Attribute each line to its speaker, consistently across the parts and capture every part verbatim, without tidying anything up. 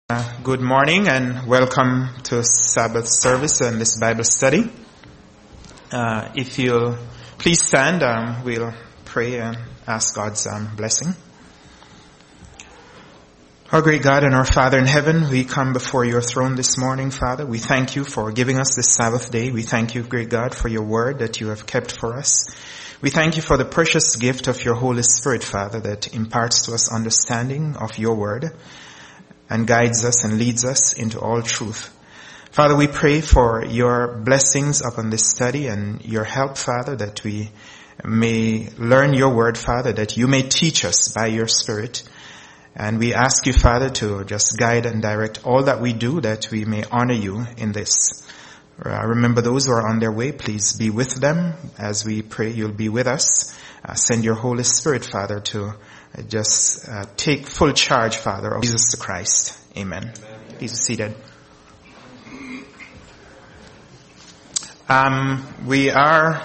Speaker 1: Uh, good morning and welcome to Sabbath service and this Bible study. Uh, if you'll please stand, um, we'll pray and ask God's um, blessing. Our great God and our Father in heaven, we come before your throne this morning, Father. We thank you for giving us this Sabbath day. We thank you, great God, for your word that you have kept for us. We thank you for the precious gift of your Holy Spirit, Father, that imparts to us understanding of your word and guides us and leads us into all truth. Father, we pray for your blessings upon this study and your help, Father, that we may learn your word, Father, that you may teach us by your Spirit. And we ask you, Father, to just guide and direct all that we do, that we may honor you in this. Uh, remember those who are on their way, please be with them. As we pray, you'll be with us. Uh, send your Holy Spirit, Father, to uh, just uh, take full charge, Father, of Jesus Christ. Amen. Amen. Please be seated. Um, we are...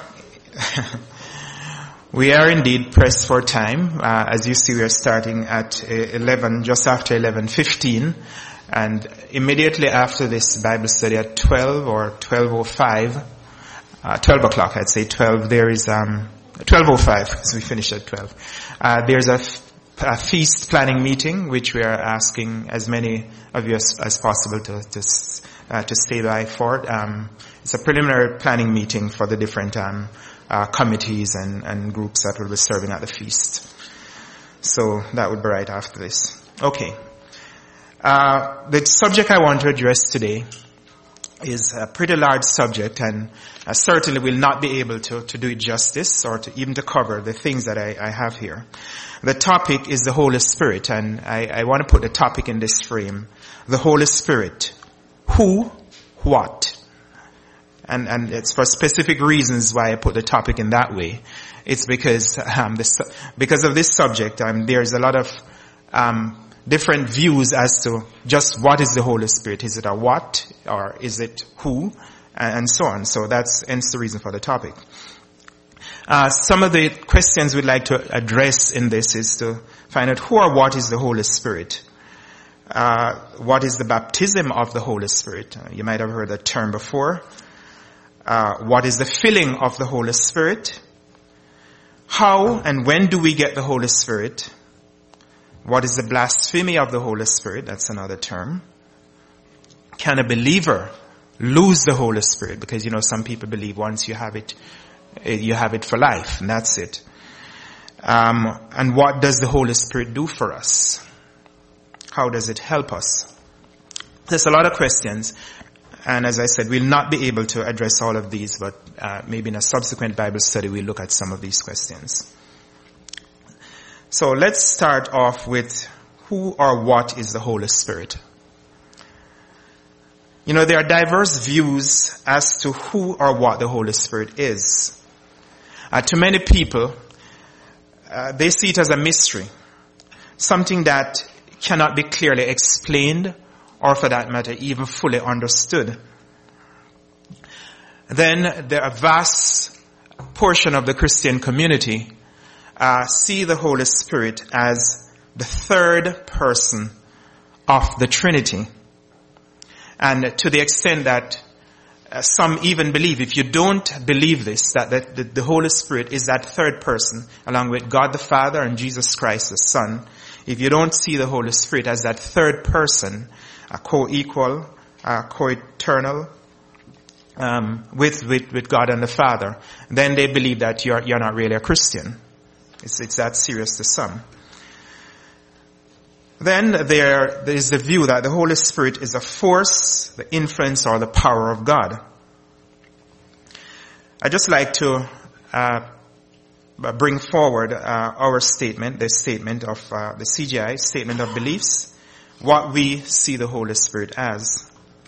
Speaker 1: We are indeed pressed for time. Uh, as you see, we are starting at eleven, just after eleven fifteen. And immediately after this Bible study at twelve or twelve oh five, uh, twelve o'clock, I'd say twelve, there is, um, twelve oh five, because we finished at twelve. Uh, there's a, f- a feast planning meeting, which we are asking as many of you as, as possible to, to, uh, to stay by for. Um, it's a preliminary planning meeting for the different, um, Uh, committees and, and groups that will be serving at the feast. So that would be right after this. Okay. Uh, the subject I want to address today is a pretty large subject, and I certainly will not be able to, to do it justice or to even to cover the things that I, I have here. The topic is the Holy Spirit, and I, I want to put the topic in this frame. The Holy Spirit. Who? What? And, and it's for specific reasons why I put the topic in that way. It's because, um, this, because of this subject, um, there's a lot of, um, different views as to just what is the Holy Spirit. Is it a what? Or is it who? And so on. So that's, hence the reason for the topic. Uh, some of the questions we'd like to address in this is to find out who or what is the Holy Spirit. Uh, what is the baptism of the Holy Spirit? Uh, you might have heard that term before. Uh, what is the filling of the Holy Spirit? How and when do we get the Holy Spirit? What is the blasphemy of the Holy Spirit? That's another term. Can a believer lose the Holy Spirit? Because, you know, some people believe once you have it, you have it for life, and that's it. Um, and what does the Holy Spirit do for us? How does it help us? There's a lot of questions. And as I said, we'll not be able to address all of these, but uh, maybe in a subsequent Bible study we'll look at some of these questions. So let's start off with who or what is the Holy Spirit. You know, there are diverse views as to who or what the Holy Spirit is. Uh, to many people, uh, they see it as a mystery, something that cannot be clearly explained or for that matter, even fully understood. Then there are a vast portion of the Christian community uh, see the Holy Spirit as the third person of the Trinity. And to the extent that uh, some even believe, if you don't believe this, that, that the, the Holy Spirit is that third person, along with God the Father and Jesus Christ the Son, if you don't see the Holy Spirit as that third person, a co-equal, uh, co-eternal, um, with, with, with God and the Father, then they believe that you're, you're not really a Christian. It's, it's that serious to some. Then there, there is the view that the Holy Spirit is a force, the influence, or the power of God. I'd just like to, uh, bring forward, uh, our statement, the statement of, uh, the C G I, Statement of Beliefs, what we see the Holy Spirit as.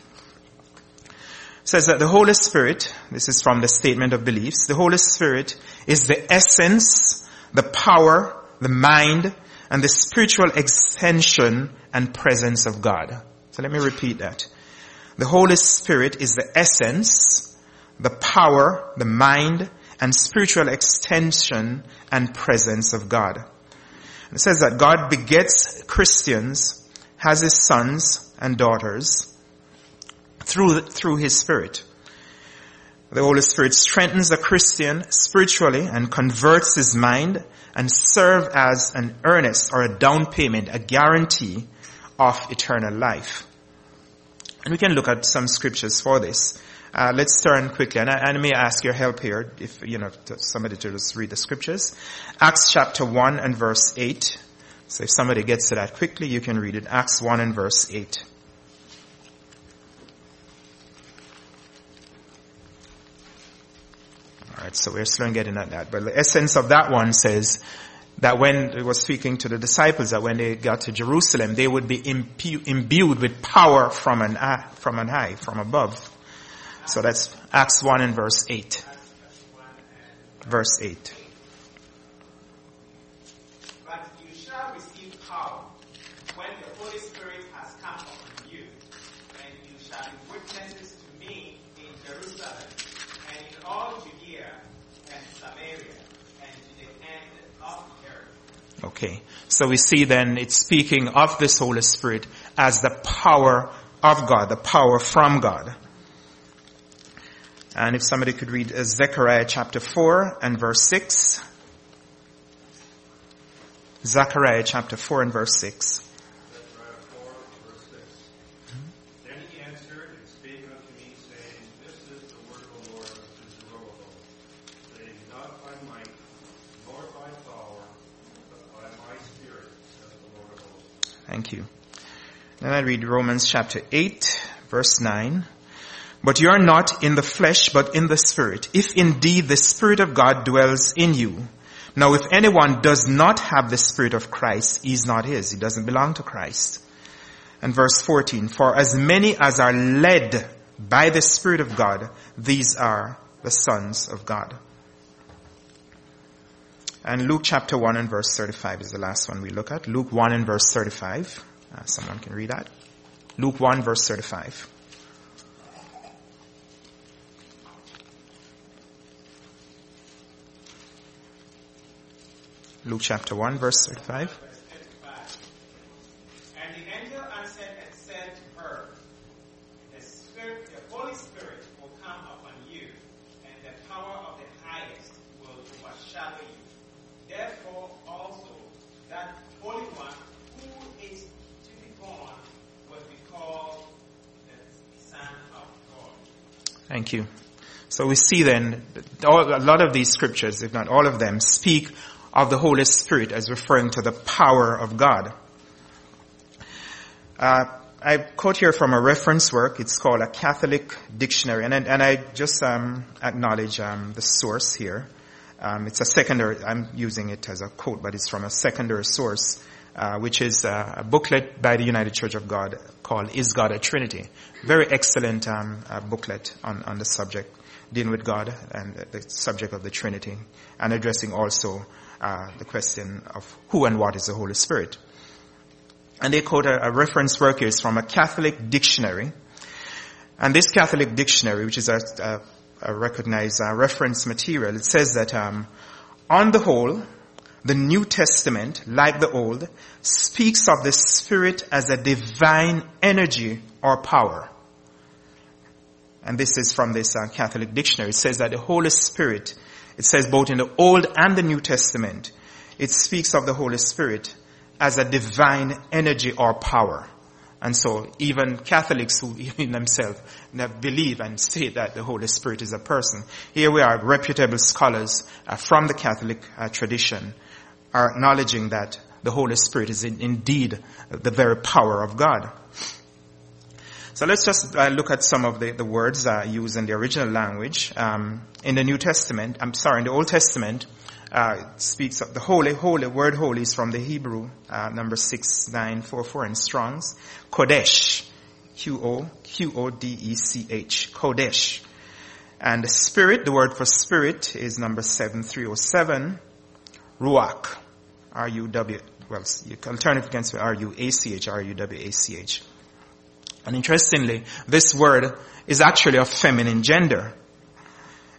Speaker 1: It says that the Holy Spirit, this is from the Statement of Beliefs, the Holy Spirit is the essence, the power, the mind, and the spiritual extension and presence of God. So let me repeat that. The Holy Spirit is the essence, the power, the mind, and spiritual extension and presence of God. It says that God begets Christians, has his sons, and daughters through, the, through His Spirit. The Holy Spirit strengthens a Christian spiritually and converts his mind and serves as an earnest or a down payment, a guarantee of eternal life. And we can look at some scriptures for this. Uh, let's turn quickly, and I, and I may ask your help here, if, you know, to somebody to just read the scriptures. Acts chapter one and verse eight. So if somebody gets to that quickly, you can read it. Acts one and verse eight. Alright, so we're still getting at that. But the essence of that one says that when it was speaking to the disciples, that when they got to Jerusalem, they would be impu- imbued with power from an, uh, from an high, from above. So that's Acts one and verse eight. Verse eight.
Speaker 2: But you shall receive power when the Holy Spirit has come upon you, and you shall be witnesses to me in Jerusalem, and in all Judea and Samaria, and to the end of the earth.
Speaker 1: Okay. So we see then it's speaking of this Holy Spirit as the power of God, the power from God. And if somebody could read uh, Zechariah chapter four and verse six. Zechariah chapter four and verse six.
Speaker 3: Zechariah four, verse six. Mm-hmm. Then he answered and spake unto me, saying, This is the word of the Lord unto Zerubbabel, saying, Not by might, nor by power, but by my Spirit, says the Lord of hosts.
Speaker 1: Thank you. Then I read Romans chapter eight, verse nine. But you are not in the flesh, but in the Spirit, if indeed the Spirit of God dwells in you. Now if anyone does not have the Spirit of Christ, he is not his. He doesn't belong to Christ. And verse fourteen, for as many as are led by the Spirit of God, these are the sons of God. And Luke chapter one and verse thirty-five is the last one we look at. Luke one and verse thirty-five. Uh, someone can read that. Luke one verse thirty-five. Luke chapter one, verse thirty-five.
Speaker 2: And the angel answered and said to her, the Spirit, the Holy Spirit will come upon you, and the power of the highest will overshadow you. Therefore also that Holy One who is to be born will be called the Son of God.
Speaker 1: Thank you. So we see then, all, a lot of these scriptures, if not all of them, speak of the Holy Spirit as referring to the power of God. Uh, I quote here from a reference work. It's called A Catholic Dictionary. And, and I just um, acknowledge um, the source here. Um, it's a secondary, I'm using it as a quote, but it's from a secondary source, uh, which is uh, a booklet by the United Church of God called Is God a Trinity? Very excellent um, uh, booklet on, on the subject, dealing with God and the subject of the Trinity, and addressing also Uh, the question of who and what is the Holy Spirit. And they quote a, a reference work here is from a Catholic dictionary. And this Catholic dictionary, which is a, a, a recognized uh, reference material, it says that um, on the whole, the New Testament, like the Old, speaks of the Spirit as a divine energy or power. And this is from this uh, Catholic dictionary. It says that the Holy Spirit, it says both in the Old and the New Testament, it speaks of the Holy Spirit as a divine energy or power. And so even Catholics who in themselves believe and state that the Holy Spirit is a person, here we are, reputable scholars uh, from the Catholic uh, tradition, are acknowledging that the Holy Spirit is in, indeed the very power of God. So let's just uh, look at some of the, the words uh, used in the original language. Um, in the New Testament, I'm sorry, in the Old Testament, uh, it speaks of the holy, holy, word holy is from the Hebrew, uh, number six nine four four in Strong's. Kodesh, Q O, Q O D E C H, Kodesh. And the Spirit, the word for Spirit is number seven three oh seven, Ruach, R U W, well, alternative against R U A C H, R U W A C H. And interestingly, this word is actually of feminine gender.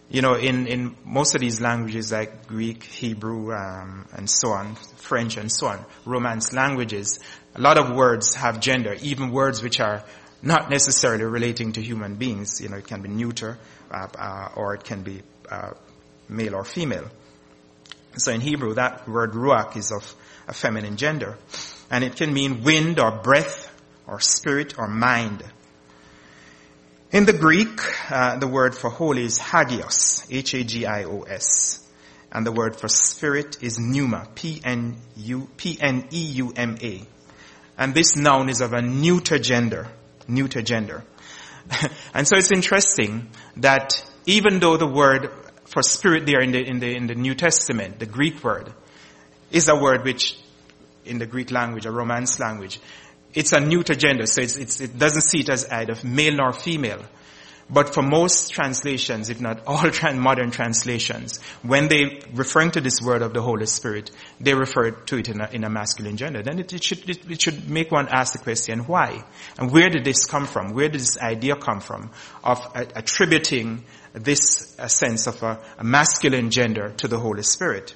Speaker 1: You know, in, in most of these languages like Greek, Hebrew, um, and so on, French and so on, Romance languages, a lot of words have gender, even words which are not necessarily relating to human beings. You know, it can be neuter, uh, uh, or it can be uh, male or female. So in Hebrew, that word ruach is of a feminine gender. And it can mean wind or breath or spirit or mind. In the Greek, uh, the word for holy is hagios, H A G I O S. And the word for spirit is pneuma, P N U, P N E U M A. And this noun is of a neuter gender, neuter gender. And so it's interesting that even though the word for spirit there in the, in the, in the New Testament, the Greek word, is a word which, in the Greek language, a Romance language, it's a neuter gender, so it's, it's, it doesn't see it as either male nor female. But for most translations, if not all trans- modern translations, when they referring to this word of the Holy Spirit, they refer to it in a, in a masculine gender. Then it, it should it, it should make one ask the question, why? And where did this come from? Where did this idea come from of uh, attributing this uh, sense of a, a masculine gender to the Holy Spirit?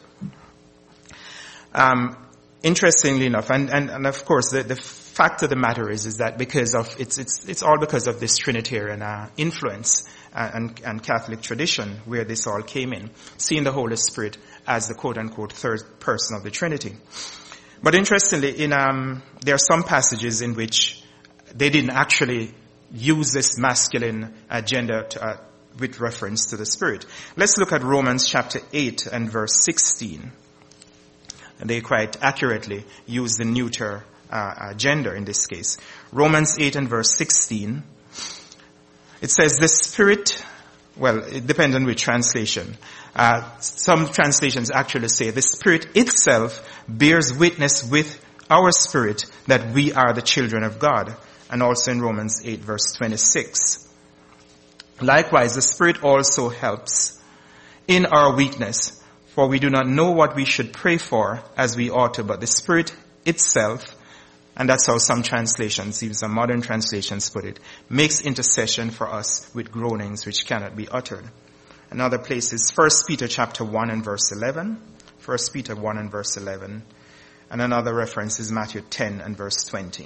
Speaker 1: Um, interestingly enough, and, and, and of course, the, the fact of the matter is, is that because of, it's, it's, it's all because of this Trinitarian uh, influence uh, and, and Catholic tradition where this all came in, seeing the Holy Spirit as the quote-unquote third person of the Trinity. But interestingly, in, um, there are some passages in which they didn't actually use this masculine uh, gender to, uh, with reference to the Spirit. Let's look at Romans chapter eight and verse sixteen. And they quite accurately use the neuter uh, uh, gender in this case. Romans eight and verse sixteen. It says the Spirit, well, it depends on which translation. Uh, some translations actually say the Spirit itself bears witness with our spirit that we are the children of God. And also in Romans eight verse twenty-six. Likewise, the Spirit also helps in our weakness, for we do not know what we should pray for as we ought to, but the Spirit itself, and that's how some translations, even some modern translations put it, makes intercession for us with groanings which cannot be uttered. Another place is First Peter chapter one and verse eleven. First Peter one and verse eleven. And another reference is Matthew ten and verse twenty.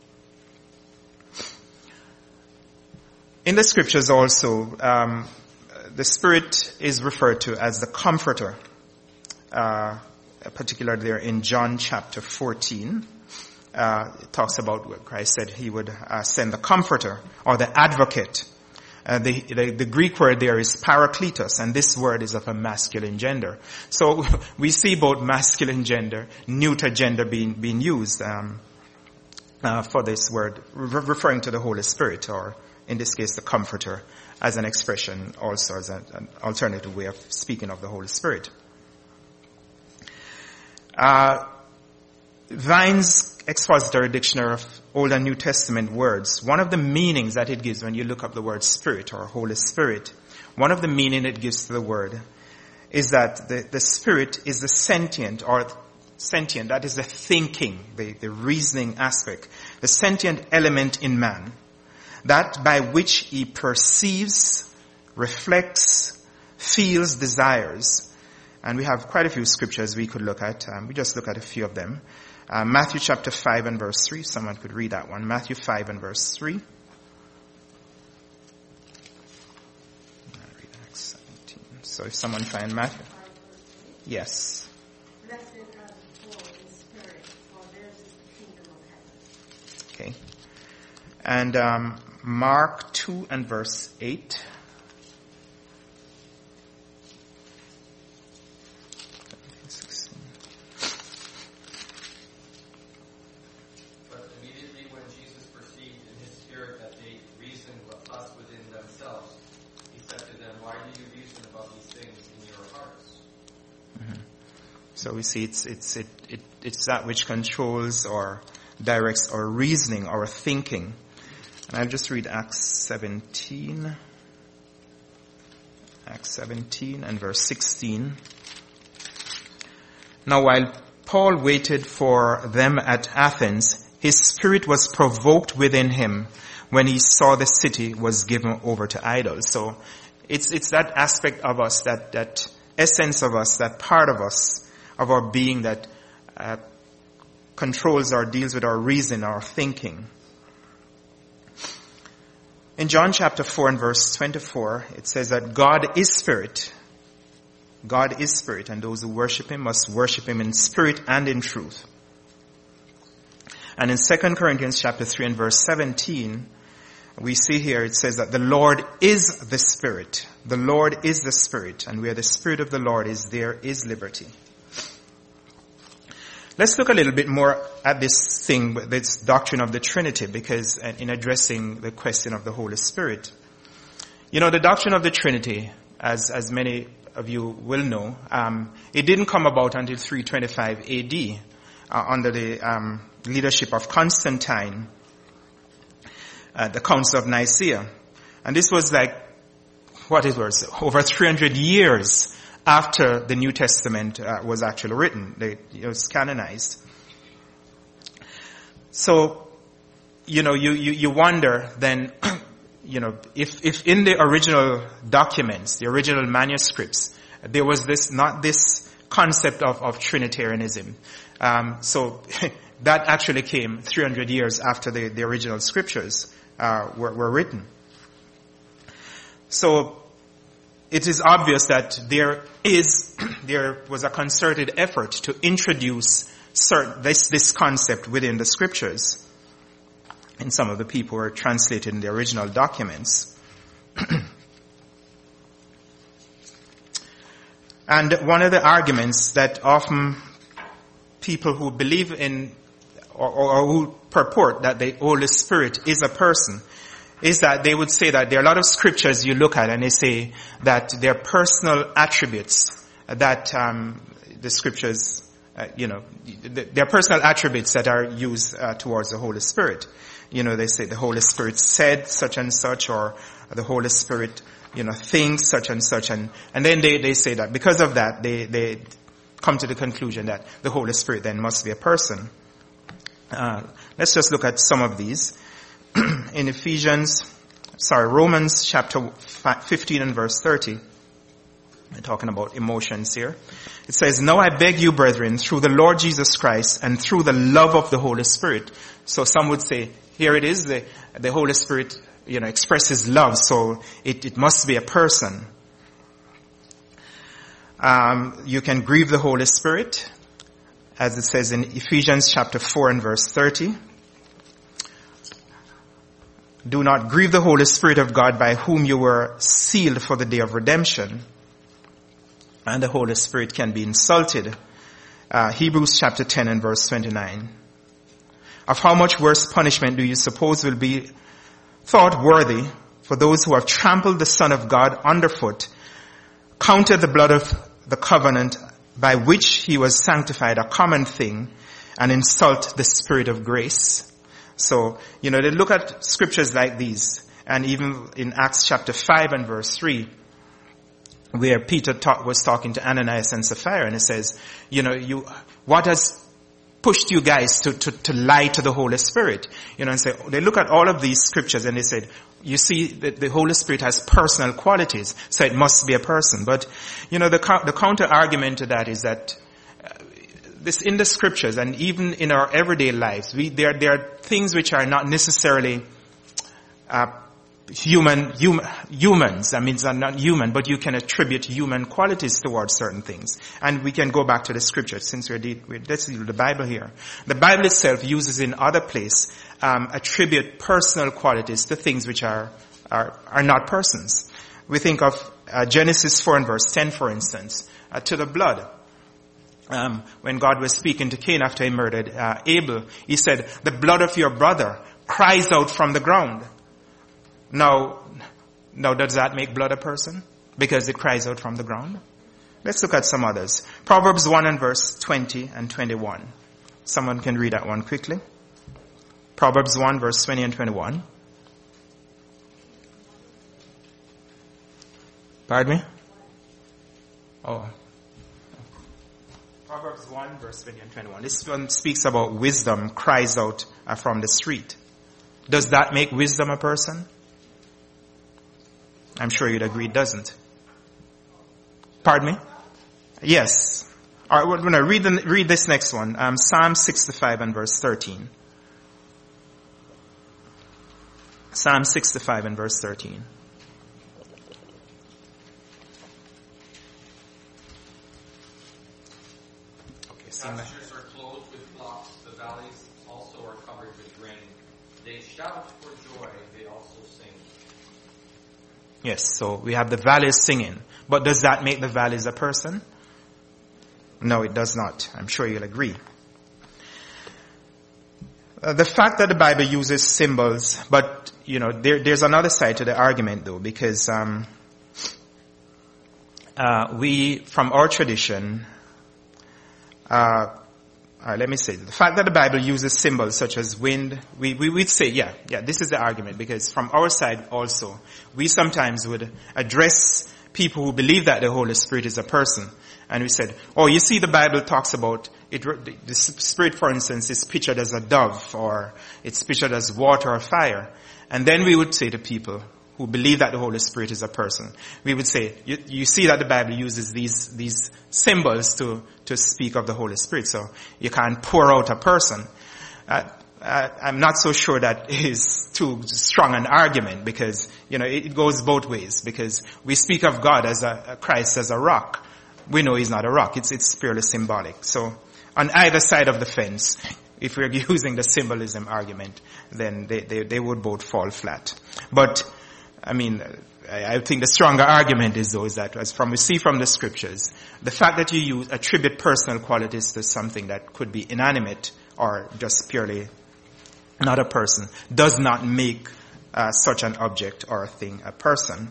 Speaker 1: In the scriptures also, um, the Spirit is referred to as the Comforter, uh, particularly there in John chapter fourteen. Uh, it talks about what Christ said he would uh, send the Comforter or the Advocate. Uh, the, the, the Greek word there is parakletos, and this word is of a masculine gender. So we see both masculine gender, neuter gender being being used um, uh, for this word, re- referring to the Holy Spirit, or in this case, the Comforter, as an expression, also as a, an alternative way of speaking of the Holy Spirit. Uh, Vine's Expository Dictionary of Old and New Testament words, one of the meanings that it gives when you look up the word Spirit or Holy Spirit, one of the meaning it gives to the word is that the, the Spirit is the sentient, or sentient, that is the thinking, the, the reasoning aspect, the sentient element in man, that by which he perceives, reflects, feels, desires. And we have quite a few scriptures we could look at. Um, we just look at a few of them. Uh, Matthew chapter five and verse three. Someone could read that one. Matthew five and verse three. I'll read Acts seventeen. So if someone find Matthew. Yes.
Speaker 4: Blessed are the poor in spirit, for theirs is the kingdom of heaven.
Speaker 1: Okay. And um, Mark two and verse eight.
Speaker 5: But immediately when Jesus perceived in his spirit that they reasoned thus within themselves, he said to them, why do you reason about these things in your hearts?
Speaker 1: Mm-hmm. So we see it's it's it, it it's that which controls or directs our reasoning, our thinking. And I'll just read Acts seventeen. Acts seventeen and verse sixteen. Now while Paul waited for them at Athens, his spirit was provoked within him when he saw the city was given over to idols. So It's, it's that aspect of us, that, that essence of us, that part of us, of our being that uh, controls or deals with our reason, our thinking. In John chapter four and verse twenty-four, it says that God is spirit. God is spirit, and those who worship him must worship him in spirit and in truth. And in Second Corinthians chapter three and verse seventeen, we see here it says that the Lord is the Spirit. The Lord is the Spirit, and where the Spirit of the Lord is, there is liberty. Let's look a little bit more at this thing, this doctrine of the Trinity, because in addressing the question of the Holy Spirit. You know, the doctrine of the Trinity, as, as many of you will know, um, it didn't come about until three twenty-five A D, uh, under the um, leadership of Constantine, uh, the Council of Nicaea. And this was like, what it was, over three hundred years after the New Testament uh, was actually written. They, it was canonized. So, you know, you, you, you wonder then, you know, if, if in the original documents, the original manuscripts, there was this, not this concept of, of Trinitarianism. Um, so that actually came three hundred years after the, the original scriptures uh, were, were written. So it is obvious that there is, there was a concerted effort to introduce certain, this, this concept within the scriptures. And some of the people were translated in the original documents. And one of the arguments that often people who believe in or, or who purport that the Holy Spirit is a person is that they would say that there are a lot of scriptures you look at and they say that they're personal attributes that um, the scriptures, uh, you know, they're personal attributes that are used uh, towards the Holy Spirit. You know, they say the Holy Spirit said such and such, or the Holy Spirit, you know, thinks such and such, and and then they they say that because of that they they come to the conclusion that the Holy Spirit then must be a person. Uh, let's just look at some of these. In Ephesians, sorry, Romans chapter fifteen and verse thirty, we're talking about emotions here. It says, "Now I beg you, brethren, through the Lord Jesus Christ and through the love of the Holy Spirit." So some would say, here it is, the, the Holy Spirit, you know, expresses love, so it, it must be a person. Um, you can grieve the Holy Spirit, as it says in Ephesians chapter four and verse thirty. "Do not grieve the Holy Spirit of God, by whom you were sealed for the day of redemption." And the Holy Spirit can be insulted. Uh, Hebrews chapter ten and verse twenty-nine. "Of how much worse punishment do you suppose will be thought worthy for those who have trampled the Son of God underfoot, counted the blood of the covenant by which he was sanctified a common thing, and insult the Spirit of grace?" So, you know, they look at scriptures like these, and even in Acts chapter five and verse three, where Peter talk, was talking to Ananias and Sapphira, and it says, you know, you, what has pushed you guys to, to, to lie to the Holy Spirit? You know, and say, they look at all of these scriptures and they said, you see that the Holy Spirit has personal qualities, so it must be a person. But, you know, the, the counter argument to that is that this in the scriptures and even in our everyday lives, we, there, there are things which are not necessarily, uh, human, hum, humans. I mean, it's not human, but you can attribute human qualities towards certain things. And we can go back to the scriptures since we're, de- we're let's deal with the Bible here. The Bible itself uses in other place, um, attribute personal qualities to things which are, are, are not persons. We think of, uh, Genesis four and verse ten, for instance, uh, to the blood. Um, when God was speaking to Cain after he murdered uh, Abel, he said, "The blood of your brother cries out from the ground." Now, now does that make blood a person? Because it cries out from the ground? Let's look at some others. Proverbs one and verse twenty and twenty-one. Someone can read that one quickly. Proverbs one verse twenty and twenty-one. Pardon me? Oh. Proverbs one verse twenty and twenty-one. This one speaks about wisdom cries out uh, from the street. Does that make wisdom a person? I'm sure you'd agree it doesn't. Pardon me? Yes. All right, we're going to read, the, read this next one. Um, Psalm sixty-five and verse thirteen. Psalm sixty-five and verse thirteen. Okay,
Speaker 5: the pastures are clothed with flocks, the valleys also are covered with grain. They shout for joy, they also sing.
Speaker 1: Yes, so we have the valleys singing. But does that make the valleys a person? No, it does not. I'm sure you'll agree. Uh, the fact that the Bible uses symbols, but, you know, there, there's another side to the argument though, because um, uh, we, from our tradition, uh, uh, let me say, the fact that the Bible uses symbols such as wind, we, we would say, yeah, yeah, this is the argument, because from our side also, we sometimes would address people who believe that the Holy Spirit is a person. And we said, oh, you see, the Bible talks about it, the Spirit, for instance, is pictured as a dove, or it's pictured as water or fire. And then we would say to people who believe that the Holy Spirit is a person, we would say, you, you see that the Bible uses these, these symbols to, to speak of the Holy Spirit. So you can't pour out a person. Uh, I, I'm not so sure that is too strong an argument, because, you know, it, it goes both ways, because we speak of God as a, a Christ as a rock. We know he's not a rock. It's, it's purely symbolic. So on either side of the fence, if we're using the symbolism argument, then they, they, they would both fall flat. But, I mean, I, I think the stronger argument is though is that, as from we see from the scriptures, the fact that you use, attribute personal qualities to something that could be inanimate or just purely not a person, does not make uh, such an object or a thing a person.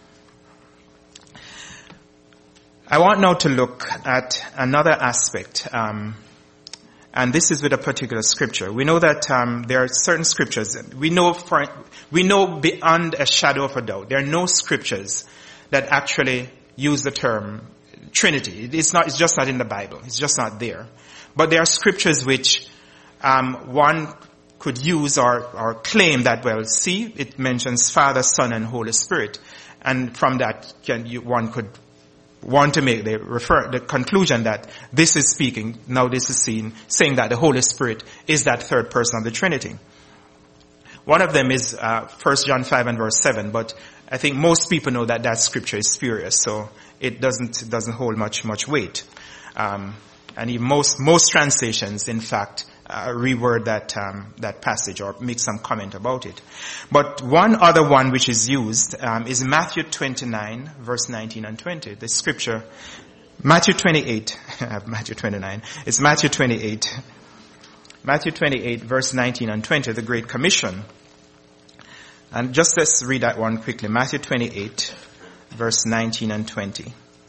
Speaker 1: I want now to look at another aspect, um, and this is with a particular scripture. We know that um, there are certain scriptures. We know for we know beyond a shadow of a doubt, there are no scriptures that actually use the term Trinity. It's not. It's just not in the Bible. It's just not there. But there are scriptures which um, one could use or, or claim that, well, see, it mentions Father, Son, and Holy Spirit, and from that, can you, one could want to make the refer the conclusion that this is speaking, now this is seen, saying that the Holy Spirit is that third person of the Trinity. One of them is uh, First John five and verse seven, but I think most people know that that scripture is spurious, so it doesn't it doesn't hold much much weight. Um, and even most most translations, in fact, uh, reword that um, that passage or make some comment about it. But one other one which is used um, is Matthew twenty-nine, verse nineteen and twenty. The scripture, Matthew twenty-eight, Matthew twenty-nine. It's Matthew twenty-eight, Matthew twenty-eight, verse nineteen and twenty, the Great Commission. And just let's read that one quickly. Matthew twenty-eight, verse nineteen and twenty.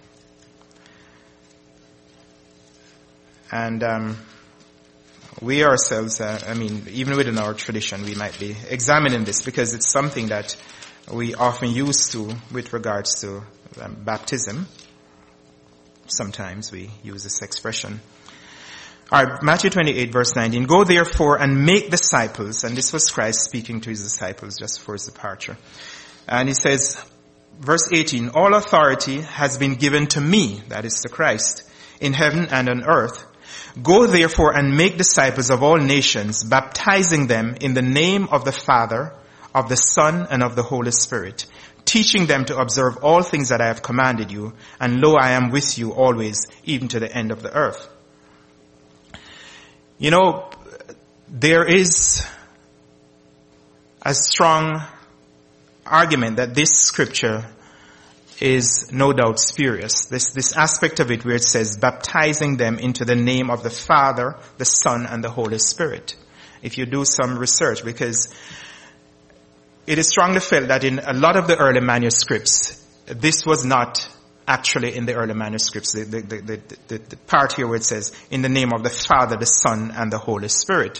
Speaker 1: And um, we ourselves, uh, I mean, even within our tradition, we might be examining this because it's something that we often use to with regards to um, baptism. Sometimes we use this expression. All right, Matthew twenty-eight, verse nineteen. Go therefore and make disciples, and this was Christ speaking to his disciples just before his departure. And he says, verse eighteen, all authority has been given to me, that is to Christ, in heaven and on earth. Go therefore and make disciples of all nations, baptizing them in the name of the Father, of the Son, and of the Holy Spirit, teaching them to observe all things that I have commanded you, and lo, I am with you always, even to the end of the earth. You know, there is a strong argument that this scripture is no doubt spurious. This, this aspect of it where it says baptizing them into the name of the Father, the Son, and the Holy Spirit. If you do some research, because it is strongly felt that in a lot of the early manuscripts, this was not actually in the early manuscripts. The, the, the, the, the part here where it says in the name of the Father, the Son, and the Holy Spirit.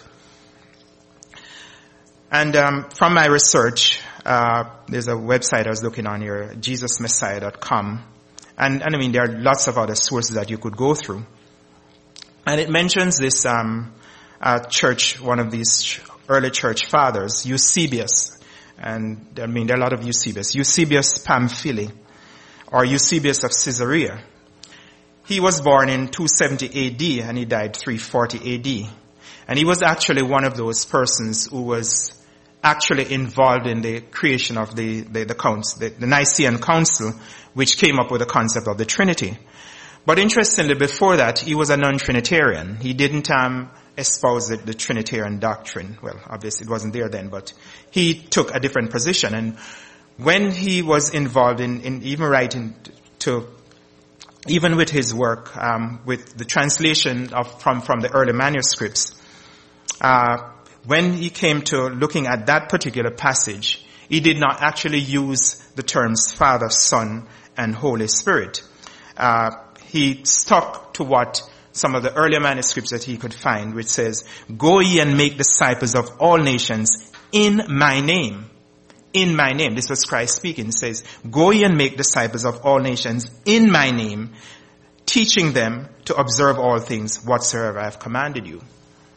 Speaker 1: And um, from my research, uh, there's a website I was looking on here, jesus messiah dot com. And, and I mean, there are lots of other sources that you could go through. And it mentions this um, uh, church, one of these early church fathers, Eusebius. And I mean, there are a lot of Eusebius. Eusebius Pamphili, or Eusebius of Caesarea. He was born in two seventy A D and he died three forty A D. And he was actually one of those persons who was actually involved in the creation of the, the, the, council, the, the Nicene Council, which came up with the concept of the Trinity. But interestingly, before that, he was a non-Trinitarian. He didn't um, espouse the, the Trinitarian doctrine. Well, obviously it wasn't there then, but he took a different position. And when he was involved in, in even writing to, even with his work, um, with the translation of from, from the early manuscripts, uh, when he came to looking at that particular passage, he did not actually use the terms Father, Son, and Holy Spirit. Uh, he stuck to what some of the earlier manuscripts that he could find, which says, "Go ye and make disciples of all nations in my name." In my name. This was Christ speaking. He says, "Go ye and make disciples of all nations in my name, teaching them to observe all things whatsoever I have commanded you."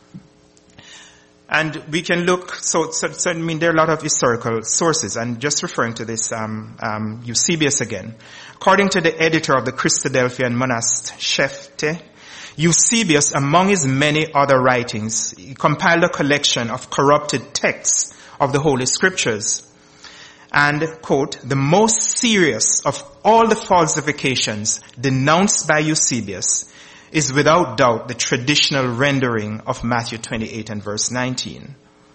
Speaker 1: And we can look, so, so, so I mean, there are a lot of historical sources, and just referring to this, um, um, Eusebius again. According to the editor of the Christadelphian Monast, Shefte, Eusebius, among his many other writings, he compiled a collection of corrupted texts of the Holy Scriptures. And, quote, "the most serious of all the falsifications denounced by Eusebius is without doubt the traditional rendering of Matthew twenty-eight and verse nineteen,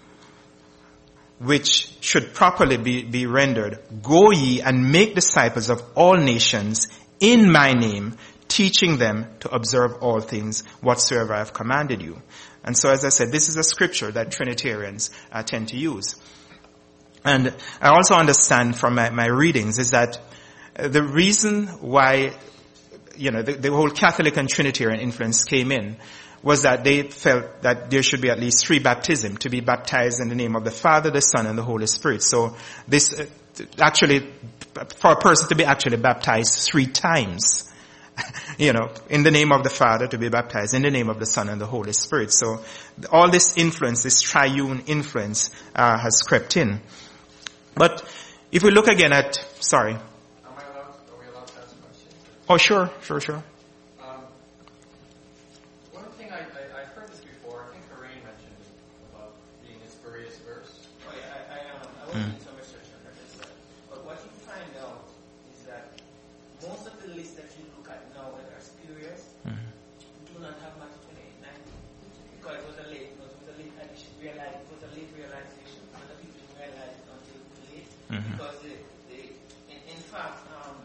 Speaker 1: which should properly be, be rendered, 'Go ye and make disciples of all nations in my name, teaching them to observe all things whatsoever I have commanded you.'" And so, as I said, this is a scripture that Trinitarians uh, tend to use. And I also understand from my, my readings is that the reason why, you know, the, the whole Catholic and Trinitarian influence came in was that they felt that there should be at least three baptisms, to be baptized in the name of the Father, the Son, and the Holy Spirit. So this uh, actually, for a person to be actually baptized three times, you know, in the name of the Father, to be baptized in the name of the Son and the Holy Spirit. So all this influence, this triune influence, uh, has crept in. But if we look again at, sorry.
Speaker 5: Am I allowed, are we allowed to ask questions?
Speaker 1: Oh, sure, sure, sure.
Speaker 5: Um, one thing I, I, I've heard this before, I think Corinne mentioned it about being a spurious verse.
Speaker 2: Oh, yeah, I, I, um, I was doing some research on that as well. But what you find out is that most of the lists that you look at now that are spurious do not have much twenty-eight ninety, because it was a late, it was a late addition, realize, it was a late realization. Other people didn't realize it until late,
Speaker 1: Mm-hmm.
Speaker 2: because they, they in, in fact, um,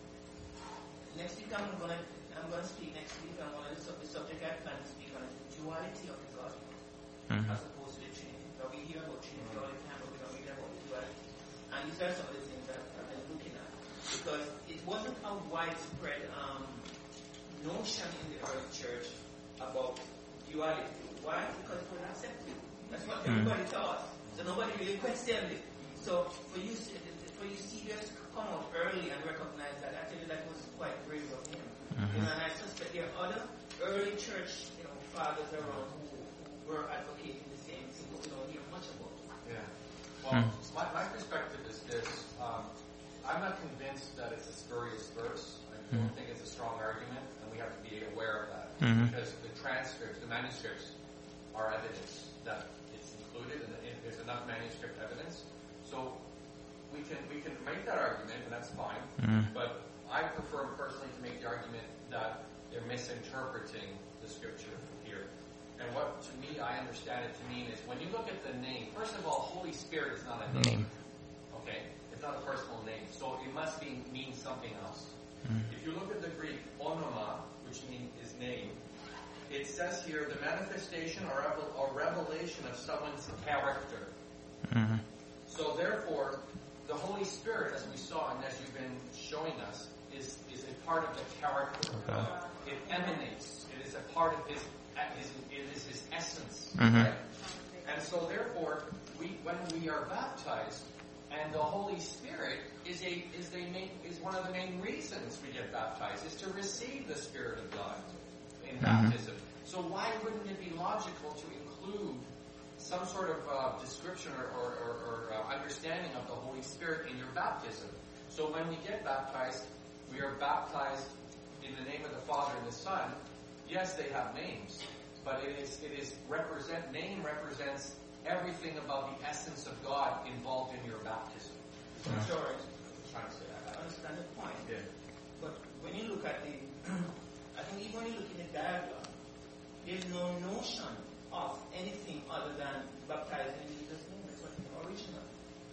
Speaker 2: next week I'm gonna I'm gonna speak next week on one of the, sub- the subject I plan to speak on is the duality of the gospel,
Speaker 1: Mhm.
Speaker 2: as opposed to the Trinity. But we hear about Trinity all the time, but we don't read about the duality. And these are some of the things that I've been looking at, because it wasn't a widespread um, notion in the early church about duality. Why? Because it was accepted. That's what everybody thought. So nobody really questioned it. So for you, for you Eusebius to come out early and recognize that, actually that was quite brave of him.
Speaker 1: Mm-hmm.
Speaker 2: You know, and I suspect there are other early church, you know, fathers around who, who were advocating the same thing, but we don't hear much about it.
Speaker 5: Yeah. Well,
Speaker 1: Mm.
Speaker 5: my, my perspective is this. Um, I'm not convinced that it's a spurious verse. I don't
Speaker 1: Mm.
Speaker 5: think it's a strong argument, and we have to be aware of that.
Speaker 1: Mhm.
Speaker 5: Because the transcripts, the manuscripts, are evidence that it's included, and there's enough manuscript evidence. So we can we can make that argument, and that's fine.
Speaker 1: Mm.
Speaker 5: But I prefer personally to make the argument that they're misinterpreting the scripture here. And what, to me, I understand it to mean is when you look at the name, first of all, Holy Spirit is not a name.
Speaker 1: Name.
Speaker 5: Okay? It's not a personal name. So it must be mean something else.
Speaker 1: Mm.
Speaker 5: If you look at the Greek, onoma, which means is name, it says here the manifestation or, revel- or revelation of someone's character.
Speaker 1: Mhm.
Speaker 5: So therefore, the Holy Spirit, as we saw and as you've been showing us, is, is a part of the character of
Speaker 1: Okay.
Speaker 5: God. It emanates. It is a part of his, his it is his essence.
Speaker 1: Mhm.
Speaker 5: Right? And so therefore, we when we are baptized, and the Holy Spirit is a is the main is one of the main reasons we get baptized, is to receive the Spirit of God in
Speaker 1: Mhm.
Speaker 5: baptism. So why wouldn't it be logical to include some sort of uh, description or, or, or, or uh, understanding of the Holy Spirit in your baptism. So when we get baptized, we are baptized in the name of the Father and the Son. Yes, they have names, but it is it is represent name represents everything about the essence of God involved in your baptism.
Speaker 2: Yeah. George,
Speaker 5: I'm trying to say that.
Speaker 2: I understand the point.
Speaker 5: Yeah.
Speaker 2: But when you look at the, I think even when you look at the diagram, there's no notion of anything other than baptizing in Jesus' name. That's what's the original.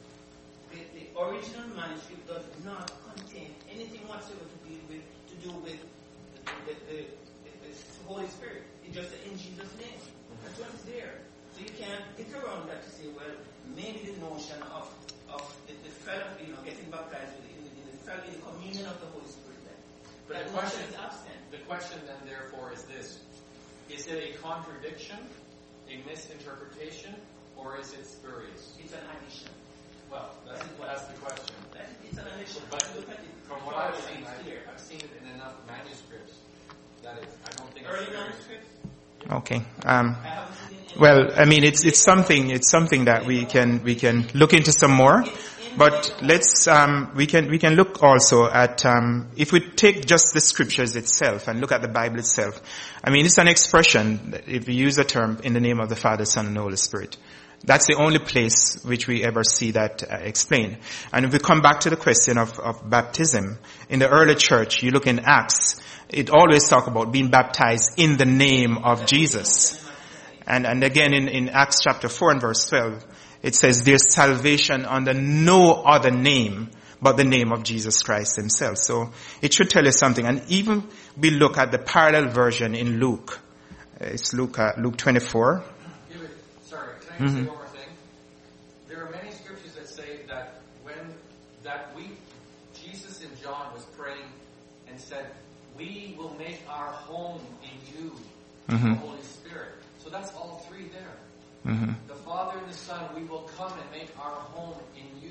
Speaker 2: The, the original manuscript does not contain anything whatsoever to do with to do with the, the, the, the Holy Spirit. It's just in Jesus' name. That's what is there. So you can't get around that to say, well, maybe the notion of of the, the fellowship, you know, getting baptized in the, in the, in the communion of the Holy Spirit. Then.
Speaker 5: But
Speaker 2: that
Speaker 5: the question
Speaker 2: is absent.
Speaker 5: The question then, therefore, is this: is it a contradiction, a misinterpretation, or is it spurious?
Speaker 2: It's an addition.
Speaker 5: Well, that's, that's the question.
Speaker 2: That, it's an addition.
Speaker 5: But
Speaker 2: Look at it.
Speaker 5: from what I've seen, I've, I've seen it in enough manuscripts that it, I don't think
Speaker 2: Early
Speaker 5: it's
Speaker 2: manuscripts?
Speaker 1: Okay. Um,
Speaker 2: I haven't seen any.
Speaker 1: well, I mean, it's it's something it's something that we can we can look into some more. But let's um, we can we can look also at um, if we take just the scriptures itself and look at the Bible itself. I mean, it's an expression. If we use the term in the name of the Father, Son, and Holy Spirit, that's the only place which we ever see that uh, explained. And if we come back to the question of, of baptism in the early church, you look in Acts. It always talk about being baptized in the name of Jesus. And, and again in, in Acts chapter four and verse twelve, it says there's salvation under no other name but the name of Jesus Christ himself. So it should tell you something. And even we look at the parallel version in Luke. It's Luke, uh, Luke twenty-four.
Speaker 5: Yeah, but, sorry, can I mm-hmm. say one more thing? There are many scriptures that say that when, that we, Jesus and John was praying and said, we will make our home in you, mm-hmm. the Holy Spirit. So that's all three there.
Speaker 1: Mm-hmm.
Speaker 5: The Father and the Son, we will come and make our home in you.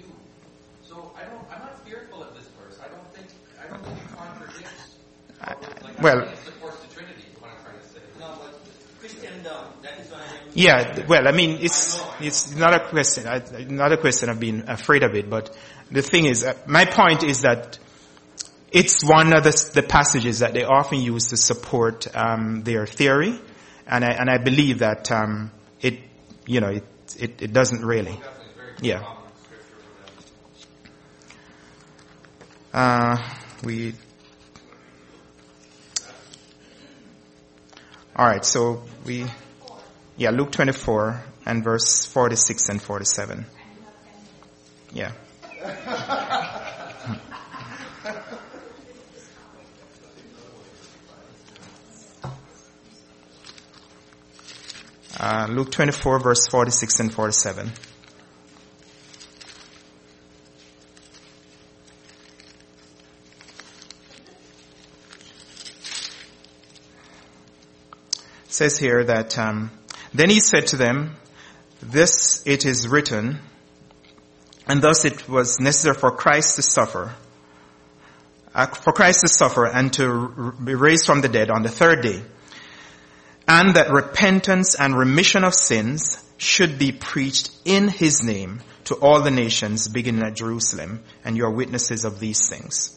Speaker 5: So I don't, I'm not fearful of this verse. I don't think, I don't think it contradicts.
Speaker 1: I,
Speaker 5: like,
Speaker 1: well,
Speaker 5: I think it supports the Trinity, is what I'm trying to say.
Speaker 2: No, but Christendom, that is what I am.
Speaker 1: Yeah, well, I mean, it's it's not a question, not a question of being afraid of it, but the thing is, uh, my point is that it's one of the, the passages that they often use to support um, their theory, and I and I believe that um, it, you know, it it, it doesn't really, yeah. Uh, we. All right, so we, yeah, Luke twenty-four and verse forty-six and forty-seven. Yeah. Uh, Luke twenty-four, verse forty-six and forty-seven. It says here that, um, then he said to them, this it is written, and thus it was necessary for Christ to suffer, uh, for Christ to suffer and to be raised from the dead on the third day, and that repentance and remission of sins should be preached in his name to all the nations, beginning at Jerusalem, and you are witnesses of these things.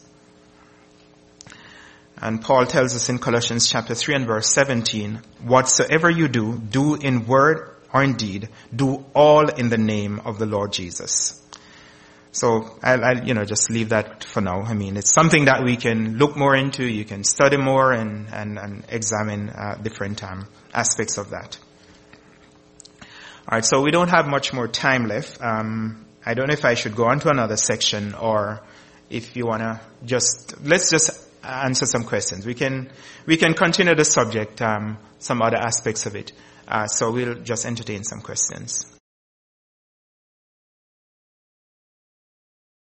Speaker 1: And Paul tells us in Colossians chapter three and verse seventeen, whatsoever you do, do in word or in deed, do all in the name of the Lord Jesus. So I'll, I'll, you know, just leave that for now. I mean, it's something that we can look more into. You can study more and, and, and examine uh, different um, aspects of that. All right, so we don't have much more time left. Um, I don't know if I should go on to another section or if you want to just, let's just answer some questions. We can, we can continue the subject, um, some other aspects of it. Uh, so we'll just entertain some questions.